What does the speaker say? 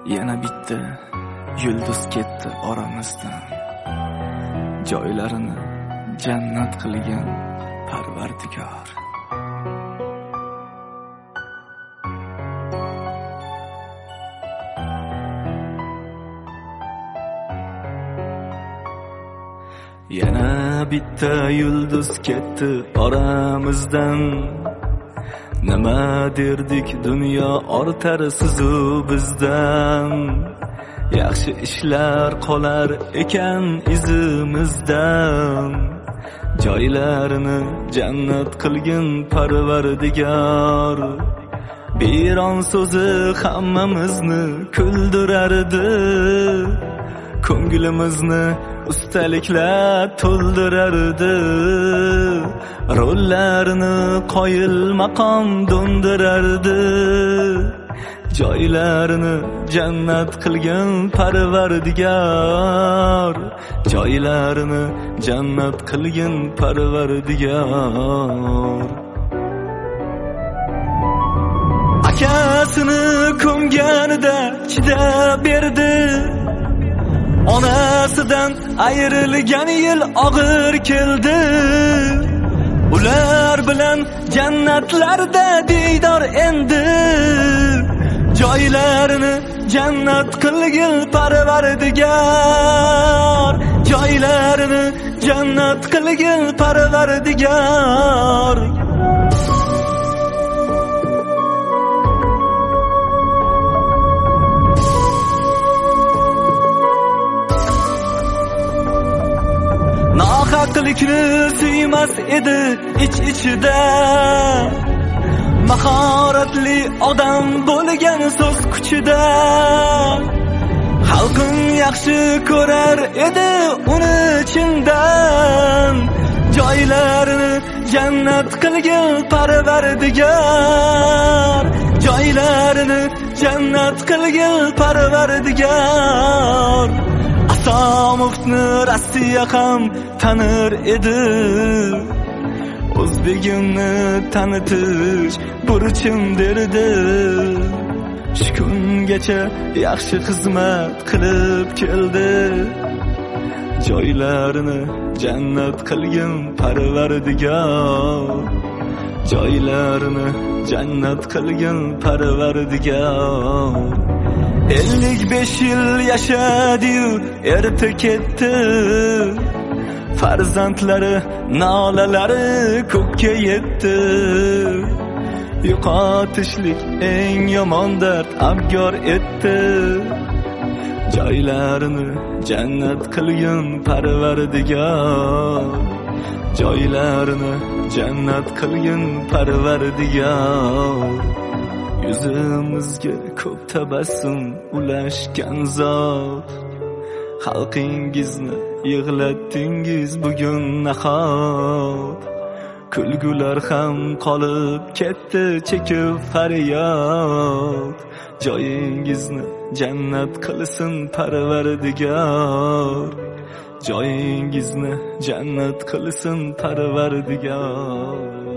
Yana bitta yulduz ketdi oramizdan, joylarini jannat qilgan Parvardigor. Yana bitta yulduz ketdi oramizdan, nima derdik dunyo ortar sizu bizdan. Yaxshi ishlar qolar ekan izimizdan, joylarini jannat qilgin Parvardigor. Biron so'zi hammamizni kuldirardi, ko'nglimizni ustaliklar to'ldirardi. Rollarini qoyil maqom do'ndirardi, joylarini jannat qilgin Parvardigor. Joylarini jannat qilgin Parvardigor. Akasini ko'mganida chidab berdi, onasidan ayrilgan yil og'ir keldi. Ular bilan jannatlarda diydor endi, joylarini jannat qilgin Parvardigor. Joylarini jannat qilgin Parvardigor. Nohaqlikni suymas edi ich-ichida, mahoratli odam bo'lgan so'z kuchida. Xalqim yaxshi ko'rar edi uni chindan, joylarini jannat qilgin Parvardigor. Joylarini jannat qilgin Parvardigor. Asomovni Rossiya ham tanir edi, o'zbegimni tanitish burchim derdi. Shu kungacha yaxshi xizmat qilib keldi, joylarini jannat qilgin Parvardigor. Joylarini jannat qilgin Parvardigor. 55 yil yashadi-yu erta ketdi, farzandlari nolalari ko'kka yetdi. Yo'qotishlik eng yomon dard abgor etdi, joylarini jannat qilgin Parvardigor. Joylarini jannat qilgin Parvardigor. Yuzimizga ko'p tabassum ulashgan zot, xalqingizni yig'latdingiz bugun nahot. Kulgular ham qolib ketdi chekib faryod, joyingizni jannat qilsin Parvardigor. Joyingizni jannat qilsin Parvardigor.